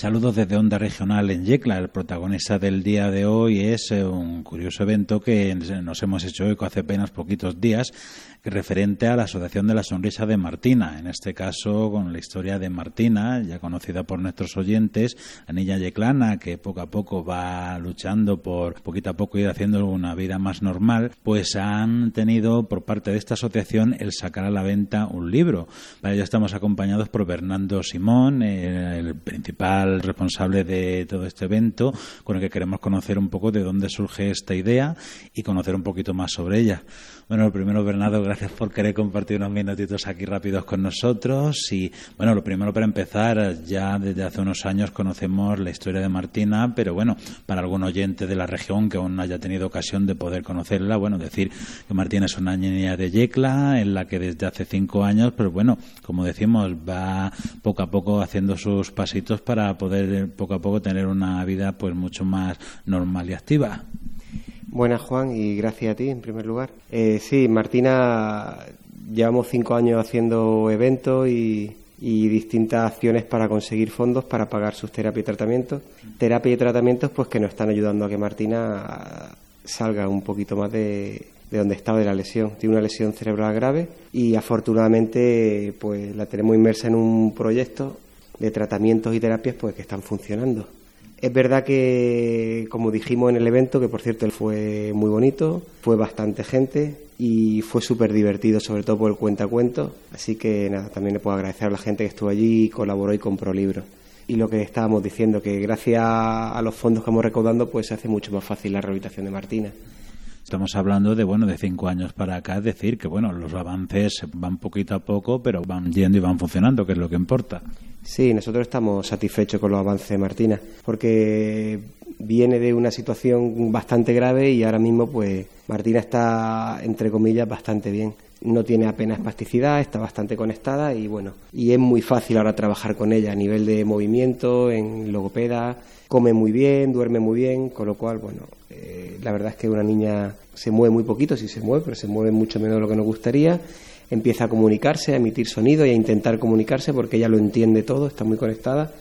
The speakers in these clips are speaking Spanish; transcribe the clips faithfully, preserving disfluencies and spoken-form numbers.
Saludos desde Onda Regional en Yecla. El protagonista del día de hoy es un curioso evento que nos hemos hecho eco hace apenas poquitos días, referente a la Asociación de la Sonrisa de Martina. En este caso, con la historia de Martina, ya conocida por nuestros oyentes, la niña yeclana que poco a poco va luchando por poquito a poco ir haciendo una vida más normal, pues han tenido por parte de esta asociación el sacar a la venta un libro. Para ello estamos acompañados por Bernardo Simón, el principal responsable de todo este evento, con el que queremos conocer un poco de dónde surge esta idea y conocer un poquito más sobre ella. Bueno, lo primero, Bernardo, gracias por querer compartir unos minutitos aquí rápidos con nosotros. Y bueno, lo primero, para empezar, ya desde hace unos años conocemos la historia de Martina, pero bueno, para algún oyente de la región que aún no haya tenido ocasión de poder conocerla, bueno, decir que Martina es una niña de Yecla, en la que desde hace cinco años, pues bueno, como decimos, va poco a poco haciendo sus pasitos para poder poco a poco tener una vida pues mucho más normal y activa. Buenas, Juan, y gracias a ti en primer lugar. Eh, sí, Martina, llevamos cinco años haciendo eventos y, y distintas acciones para conseguir fondos para pagar sus terapias y tratamientos. Terapias y tratamientos pues que nos están ayudando a que Martina salga un poquito más de, de donde estaba de la lesión. Tiene una lesión cerebral grave y afortunadamente pues la tenemos inmersa en un proyecto de tratamientos y terapias pues que están funcionando. Es verdad que, como dijimos en el evento, que por cierto fue muy bonito, fue bastante gente y fue súper divertido, sobre todo por el cuentacuentos. Así que nada, también le puedo agradecer a la gente que estuvo allí, colaboró y compró libros. Y lo que estábamos diciendo, que gracias a los fondos que vamos recaudando, pues se hace mucho más fácil la rehabilitación de Martina. Estamos hablando de, bueno, de cinco años para acá, es decir, que bueno, los avances van poquito a poco, pero van yendo y van funcionando, que es lo que importa. Sí, nosotros estamos satisfechos con los avances de Martina, porque viene de una situación bastante grave y ahora mismo pues Martina está, entre comillas, bastante bien. No tiene apenas espasticidad, está bastante conectada y bueno, y es muy fácil ahora trabajar con ella a nivel de movimiento, en logopeda, come muy bien, duerme muy bien, con lo cual, bueno, eh, la verdad es que una niña se mueve muy poquito, sí se mueve, pero se mueve mucho menos de lo que nos gustaría. Empieza a comunicarse, a emitir sonido y a intentar comunicarse porque ella lo entiende todo, está muy conectada.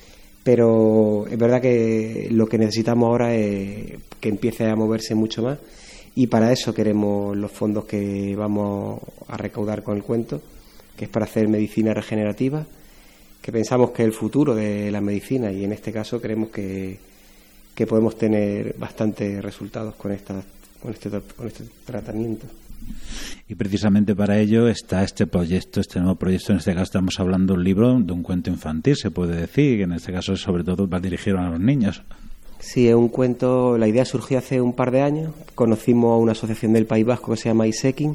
Pero es verdad que lo que necesitamos ahora es que empiece a moverse mucho más y para eso queremos los fondos que vamos a recaudar con el cuento, que es para hacer medicina regenerativa, que pensamos que es el futuro de la medicina y en este caso creemos que, que podemos tener bastantes resultados con, esta, con, este, con este tratamiento. Y precisamente para ello está este proyecto, este nuevo proyecto. En este caso estamos hablando de un libro, de un cuento infantil, se puede decir, que en este caso sobre todo va dirigido a los niños. Sí, es un cuento, la idea surgió hace un par de años. Conocimos a una asociación del País Vasco que se llama ISEKIN,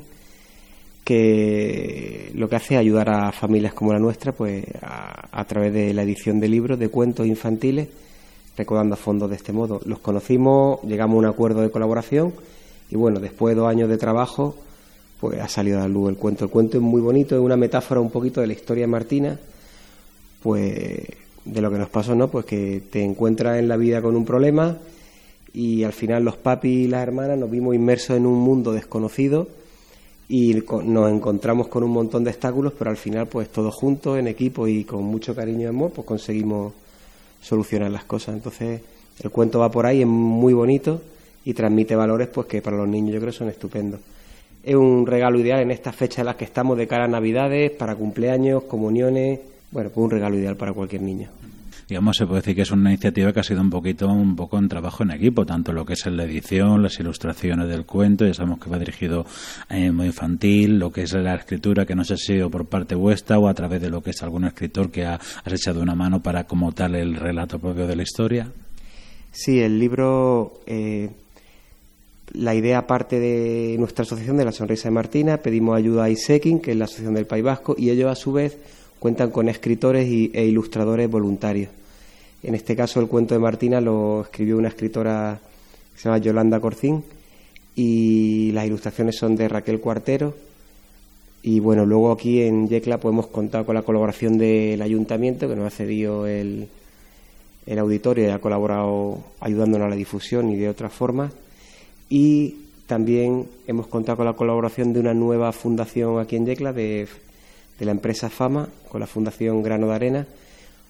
que lo que hace es ayudar a familias como la nuestra pues a, a través de la edición de libros, de cuentos infantiles, recaudando fondos de este modo. Los conocimos, llegamos a un acuerdo de colaboración y bueno, después de dos años de trabajo, pues ha salido a la luz el cuento. El cuento es muy bonito, es una metáfora un poquito de la historia de Martina, pues de lo que nos pasó, ¿no? Pues que te encuentras en la vida con un problema y al final los papis y las hermanas nos vimos inmersos en un mundo desconocido y nos encontramos con un montón de obstáculos, pero al final pues todos juntos, en equipo y con mucho cariño y amor, pues conseguimos solucionar las cosas. Entonces el cuento va por ahí, es muy bonito y transmite valores pues que para los niños yo creo son estupendos. Es un regalo ideal en estas fechas en las que estamos de cara a Navidades, para cumpleaños, comuniones, bueno, pues un regalo ideal para cualquier niño. Digamos, se puede decir que es una iniciativa que ha sido un poquito un poco en trabajo en equipo, tanto lo que es en la edición, las ilustraciones del cuento, ya sabemos que va dirigido a muy infantil, lo que es la escritura, que no sé si ha sido por parte vuestra o a través de lo que es algún escritor que ha, has echado una mano para como tal el relato propio de la historia. Sí, el libro... Eh... La idea parte de nuestra asociación de la Sonrisa de Martina, pedimos ayuda a ISEKIN, que es la asociación del País Vasco, y ellos a su vez cuentan con escritores y, e ilustradores voluntarios. En este caso el cuento de Martina lo escribió una escritora que se llama Yolanda Corcín y las ilustraciones son de Raquel Cuartero. Y bueno, luego aquí en Yecla pues hemos contado con la colaboración del ayuntamiento que nos ha cedido el, el auditorio y ha colaborado ayudándonos a la difusión y de otras formas. Y también hemos contado con la colaboración de una nueva fundación aquí en Yecla, de, de la empresa Fama, con la Fundación Grano de Arena,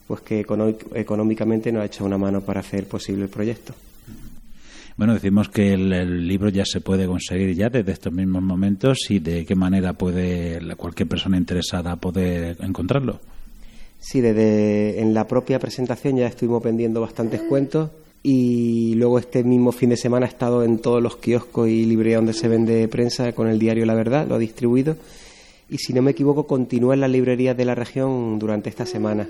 pues que económicamente nos ha echado una mano para hacer posible el proyecto. Bueno, decimos que el, el libro ya se puede conseguir ya desde estos mismos momentos, y de qué manera puede cualquier persona interesada poder encontrarlo. Sí, desde en la propia presentación ya estuvimos vendiendo bastantes cuentos, y luego este mismo fin de semana he estado en todos los kioscos y librerías donde se vende prensa con el diario La Verdad, lo ha distribuido, y si no me equivoco continúa en las librerías de la región durante esta semana.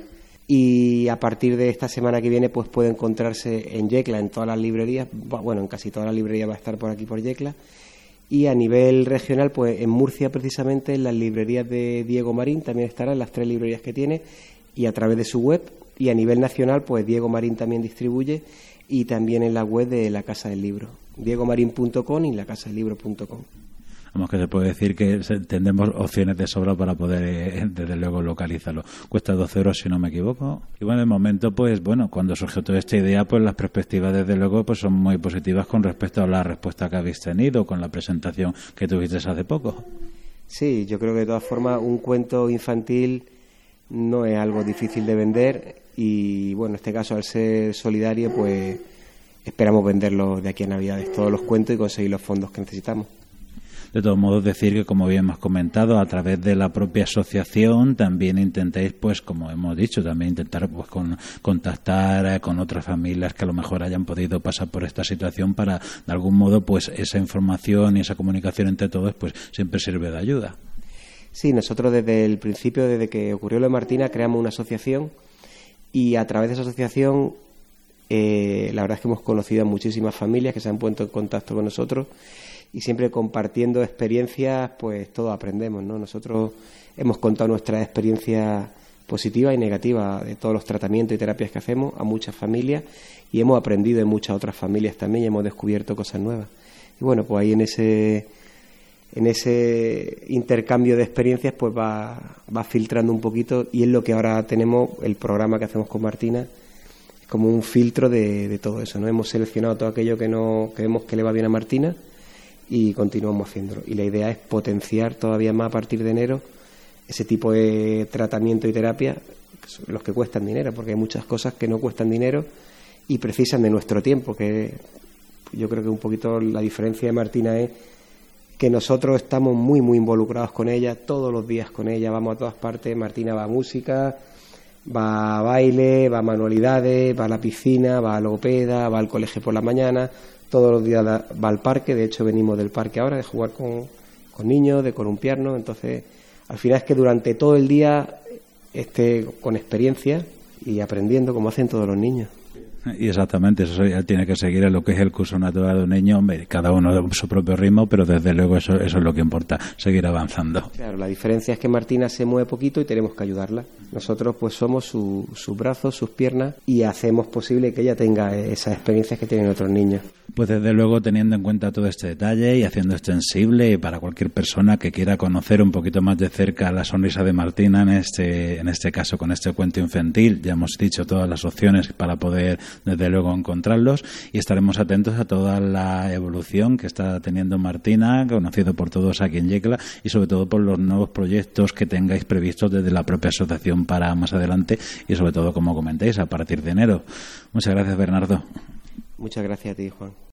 Y a partir de esta semana que viene pues puede encontrarse en Yecla, en todas las librerías, bueno, en casi todas las librerías va a estar por aquí por Yecla, y a nivel regional pues en Murcia precisamente en las librerías de Diego Marín también estará, en las tres librerías que tiene, y a través de su web, y a nivel nacional pues Diego Marín también distribuye, y también en la web de la Casa del Libro, diego marín punto com y la casa del libro punto com. Vamos, que se puede decir que tendremos opciones de sobra para poder, eh, desde luego, localizarlo. Cuesta doce euros, si no me equivoco. Y bueno, de momento, pues bueno, cuando surgió toda esta idea, pues las perspectivas, desde luego, pues son muy positivas con respecto a la respuesta que habéis tenido con la presentación que tuviste hace poco. Sí, yo creo que de todas formas un cuento infantil no es algo difícil de vender, y bueno, en este caso, al ser solidario, pues esperamos venderlo de aquí a Navidades, todos los cuentos, y conseguir los fondos que necesitamos. De todos modos, decir que, como bien hemos comentado, a través de la propia asociación también intentéis, pues como hemos dicho, también intentar pues con, contactar con otras familias que a lo mejor hayan podido pasar por esta situación, para, de algún modo, pues esa información y esa comunicación entre todos pues siempre sirve de ayuda. Sí, nosotros desde el principio, desde que ocurrió lo de Martina, creamos una asociación, y a través de esa asociación eh, la verdad es que hemos conocido a muchísimas familias que se han puesto en contacto con nosotros, y siempre compartiendo experiencias, pues todos aprendemos, ¿no? Nosotros hemos contado nuestras experiencias positivas y negativas de todos los tratamientos y terapias que hacemos a muchas familias, y hemos aprendido de muchas otras familias también, y hemos descubierto cosas nuevas. Y bueno, pues ahí en ese en ese intercambio de experiencias pues va, va filtrando un poquito, y es lo que ahora tenemos, el programa que hacemos con Martina, como un filtro de, de todo eso, ¿no? Hemos seleccionado todo aquello que no que vemos que le va bien a Martina, y continuamos haciéndolo. Y la idea es potenciar todavía más a partir de enero ese tipo de tratamiento y terapia, que son los que cuestan dinero, porque hay muchas cosas que no cuestan dinero y precisan de nuestro tiempo, que yo creo que un poquito la diferencia de Martina es que nosotros estamos muy muy involucrados con ella, todos los días con ella, vamos a todas partes. Martina va a música, va a baile, va a manualidades, va a la piscina, va a logopeda, va al colegio por la mañana, todos los días va al parque. De hecho venimos del parque ahora de jugar con, con niños, de columpiarnos. Entonces al final es que durante todo el día esté con experiencia y aprendiendo como hacen todos los niños. Y exactamente, eso ya tiene que seguir en lo que es el curso natural de un niño, hombre, cada uno a su propio ritmo, pero desde luego eso, eso es lo que importa, seguir avanzando. Claro, la diferencia es que Martina se mueve poquito y tenemos que ayudarla. Nosotros pues somos su, sus brazos, sus piernas, y hacemos posible que ella tenga esas experiencias que tienen otros niños. Pues desde luego, teniendo en cuenta todo este detalle y haciendo extensible para cualquier persona que quiera conocer un poquito más de cerca la sonrisa de Martina, en este, en este caso con este cuento infantil, ya hemos dicho todas las opciones para poder desde luego encontrarlos, y estaremos atentos a toda la evolución que está teniendo Martina, conocido por todos aquí en Yecla, y sobre todo por los nuevos proyectos que tengáis previstos desde la propia asociación para más adelante, y sobre todo, como comentéis, a partir de enero. Muchas gracias, Bernardo. Muchas gracias a ti, Juan.